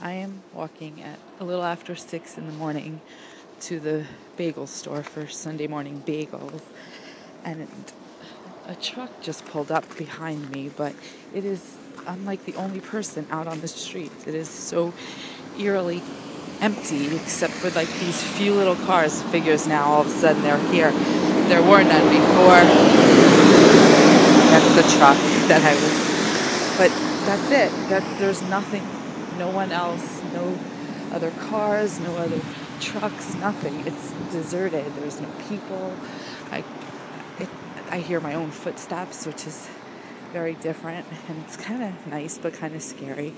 I am walking at a little after 6 in the morning to the bagel store for Sunday morning bagels, and a truck just pulled up behind me, but I'm like the only person out on the street. It is so eerily empty, except for like these few little cars. Figures now all of a sudden they're here. There were none before. That's the truck that I was. But that's it. There's nothing. No one else. No other cars. No other trucks. Nothing. It's deserted. There's no people. I it, I hear my own footsteps, which is very different, and it's kind of nice but kind of scary.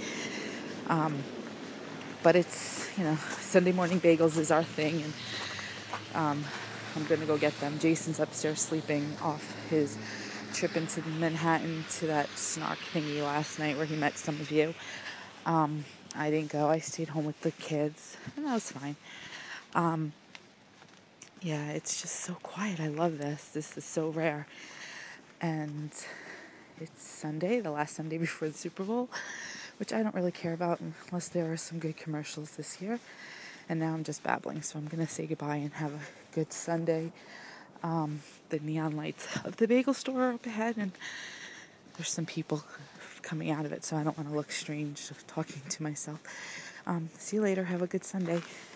But it's, Sunday morning bagels is our thing, and I'm going to go get them. Jason's upstairs sleeping off his trip into Manhattan to that snark thingy last night where he met some of you. I didn't go. I stayed home with the kids, and that was fine. Yeah, it's just so quiet. I love this. This is so rare. And it's Sunday, the last Sunday before the Super Bowl, which I don't really care about unless there are some good commercials this year. And now I'm just babbling, so I'm going to say goodbye and have a good Sunday. The neon lights of the bagel store are up ahead, and there's some people coming out of it, so I don't want to look strange talking to myself. See you later. Have a good Sunday.